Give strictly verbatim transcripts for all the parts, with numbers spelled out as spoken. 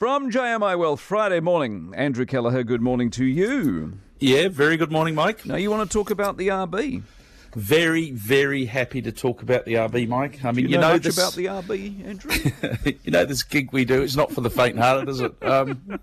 From J M I Wealth, Friday morning. Andrew Kelleher, good morning to you. Yeah, very good morning, Mike. Now, you want to talk about the R B? Very, very happy to talk about the R B, Mike. I mean, Do you, you know, know much this, about the R B, Andrew? you know this gig we do. It's not for the faint-hearted, is it? Um,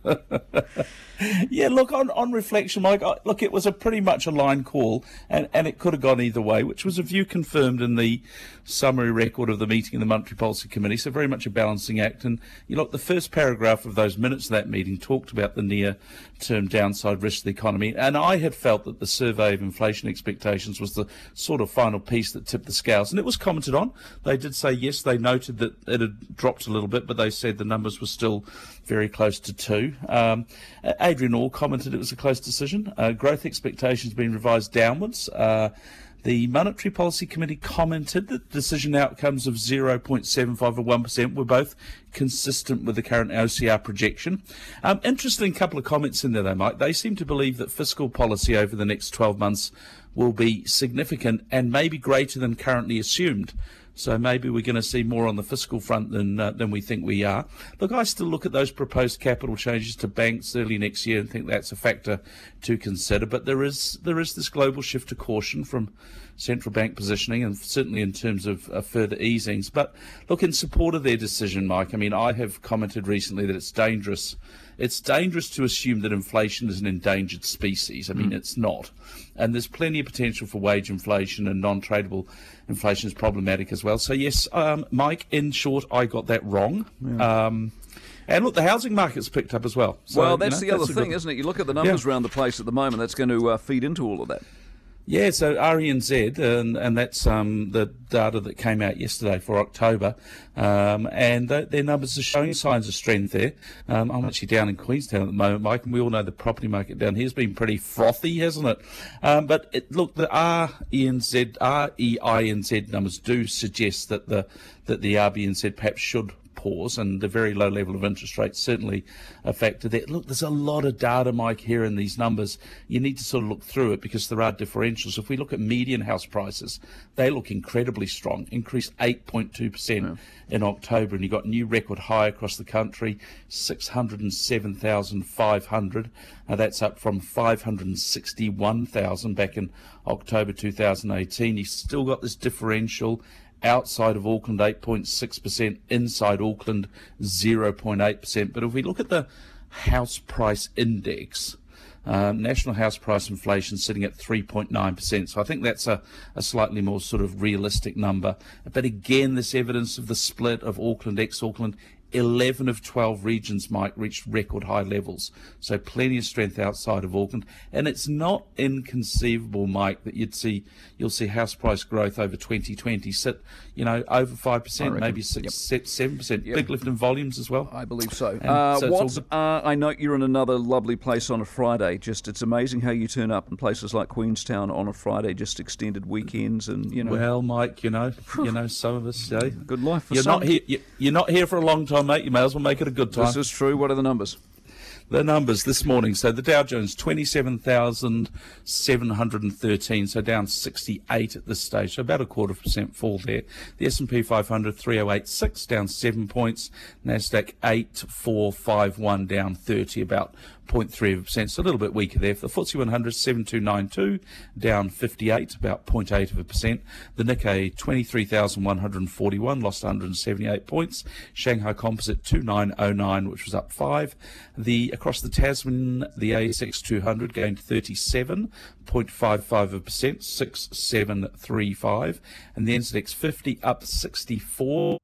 yeah, look, on, on reflection, Mike, I, look, it was a pretty much a line call, and, and it could have gone either way, which was a view confirmed in the summary record of the meeting in the Monetary Policy Committee, so very much a balancing act. And you look, the first paragraph of those minutes of that meeting talked about the near-term downside risk to the economy, and I had felt that the survey of inflation expectations was the sort of final piece that tipped the scales, and it was commented on. They did say, yes, they noted that it had dropped a little bit, but they said the numbers were still very close to two. Um, Adrian Orr commented it was a close decision. Uh, growth expectations being revised downwards. Uh, the Monetary Policy Committee commented that decision outcomes of zero point seven five or one percent were both consistent with the current O C R projection. Um, interesting couple of comments in there, though, Mike. They seem to believe that fiscal policy over the next twelve months will be significant and maybe greater than currently assumed. So maybe we're going to see more on the fiscal front than uh, than we think we are. Look, I still look at those proposed capital changes to banks early next year and think that's a factor to consider. But there is there is this global shift to caution from central bank positioning, and certainly in terms of uh, further easings. But look, in support of their decision, Mike, I mean, I have commented recently that it's dangerous. It's dangerous to assume that inflation is an endangered species. I mean, mm. it's not. And there's plenty of potential for wage inflation, and non-tradable inflation is problematic as well. So, yes, um, Mike, in short, I got that wrong. Yeah. Um, and look, the housing market's picked up as well. So, well, that's you know, the that's other thing, good... isn't it? You look at the numbers yeah. around the place at the moment, that's going to uh, feed into all of that. Yeah, so R E N Z, and, and that's um, the data that came out yesterday for October, um, and th- their numbers are showing signs of strength there. Um, I'm actually down in Queenstown at the moment, Mike, and we all know the property market down here has been pretty frothy, hasn't it? Um, but it, look, the R E N Z, R E I N Z numbers do suggest that the that the R B N Z perhaps should pause, and the very low level of interest rates certainly a factor there. Look, there's a lot of data, Mike, here in these numbers. You need to sort of look through it because there are differentials. If we look at median house prices, they look incredibly strong, increased eight point two percent yeah. in October, and you got new record high across the country, six hundred seven thousand five hundred. Now that's up from five hundred sixty-one thousand back in October two thousand eighteen. You've still got this differential outside of Auckland, eight point six percent, inside Auckland, zero point eight percent. But if we look at the house price index, um, national house price inflation sitting at three point nine percent. So I think that's a, a slightly more sort of realistic number. But again, this evidence of the split of Auckland, ex-Auckland, eleven of twelve regions, Mike, reached record high levels. So plenty of strength outside of Auckland. And it's not inconceivable, Mike, that you'd see, you'll see house price growth over twenty twenty sit, you know, over five percent, maybe six, yep. seven percent. Yep. Big lift in volumes as well. I believe so. Uh, so what, uh, I note you're in another lovely place on a Friday. Just, it's amazing how you turn up in places like Queenstown on a Friday, just extended weekends and, you know. Well, Mike, you know, you know, some of us, eh? Good life for you're some. Not here, you're not here for a long time, mate. You may as well make it a good time. This is true. What are the numbers? The numbers this morning. So the Dow Jones, twenty-seven thousand seven hundred thirteen, so down sixty-eight at this stage, so about a quarter of a percent fall there. The S and P five hundred, three oh eight point six, down seven points. Nasdaq, eight four five one, down thirty, about zero point three percent, so a little bit weaker there. For the F T S E one hundred, seven two nine two, down fifty-eight, about zero point eight of a percent. The Nikkei, twenty-three thousand one hundred forty-one, lost one hundred seventy-eight points. Shanghai Composite, two nine oh nine, which was up five. The across the Tasman, the A S X two hundred gained thirty-seven, zero point five five of a percent, six seven three five. And the N Z X fifty up sixty-four.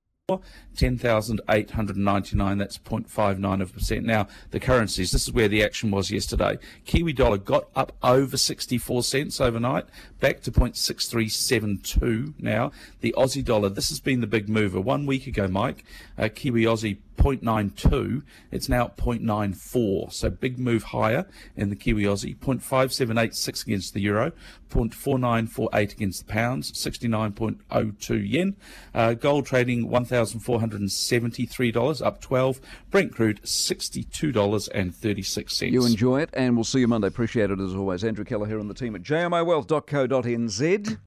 ten thousand eight hundred ninety-nine, that's zero point five nine of a percent. Now, the currencies, this is where the action was yesterday. Kiwi dollar got up over sixty-four cents overnight, back to zero point six three seven two now. The Aussie dollar, this has been the big mover. One week ago, Mike, uh, Kiwi Aussie zero point nine two, it's now at zero point nine four, so big move higher in the Kiwi Aussie. zero point five seven eight six against the euro, zero point four nine four eight against the pounds, sixty-nine point oh two yen. Uh, gold trading one thousand four hundred seventy-three dollars, up twelve. Brent crude sixty-two dollars and thirty-six cents. You enjoy it, and we'll see you Monday. Appreciate it as always. Andrew Kelleher and the team at j m i wealth dot co dot n z.